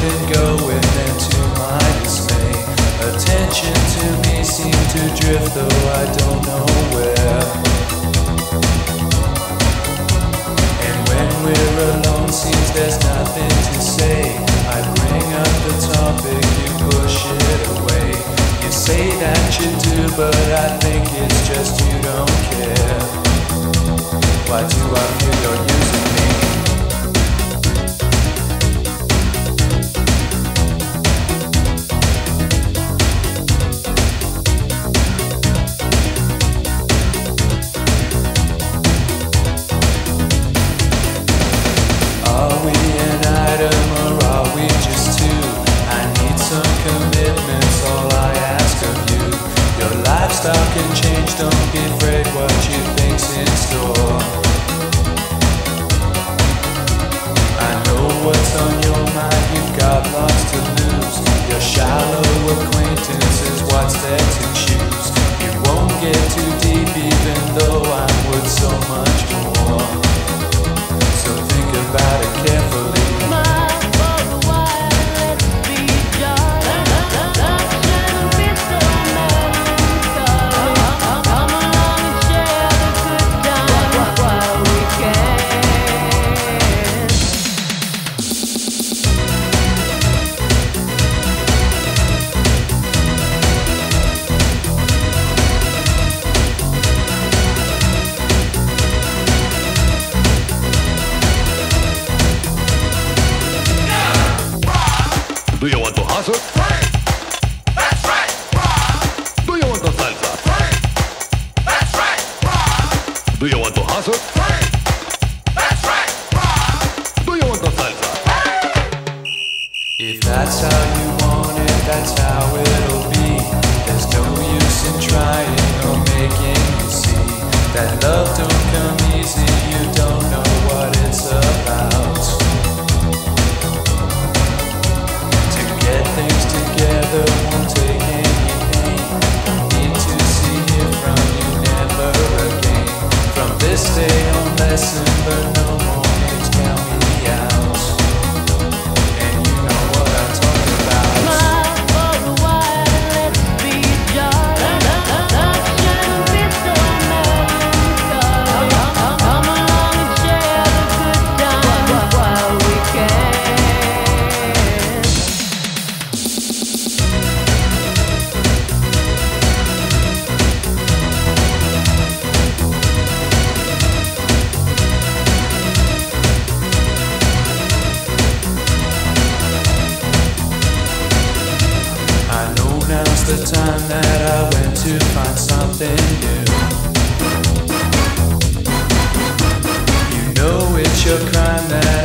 something going, and to my dismay, attention to me seemed to drift, though I don't know where. And when we're alone, seems there's nothing to say. I bring up the topic, you push it away. You say that you do, but I think it's just you don't care. Why do I feel you're using me? Are we an item or are we just two? I need some commitments, all I ask of you. Your lifestyle can change, don't be afraid what you think's in store. I know what's on your mind, you've got lots to lose. Your shallow acquaintance is what's there to choose. You won't get too deep even though I would so much more. So think about it carefully. Do you want to hustle? That's right. Do you want to salsa? That's right. Do you want to hustle? That's right. Do you want to salsa? If that's how you want it, that's how it'll be. There's no use in trying or making you see that love don't come easy, you don't know what it's about. To get things together won't take any pain. Need to see it from you never again. From this day on, lesson learned, no more games, count me out. And you know what I'm talking about. Now's the time that I went to find something new. You know it's your crime that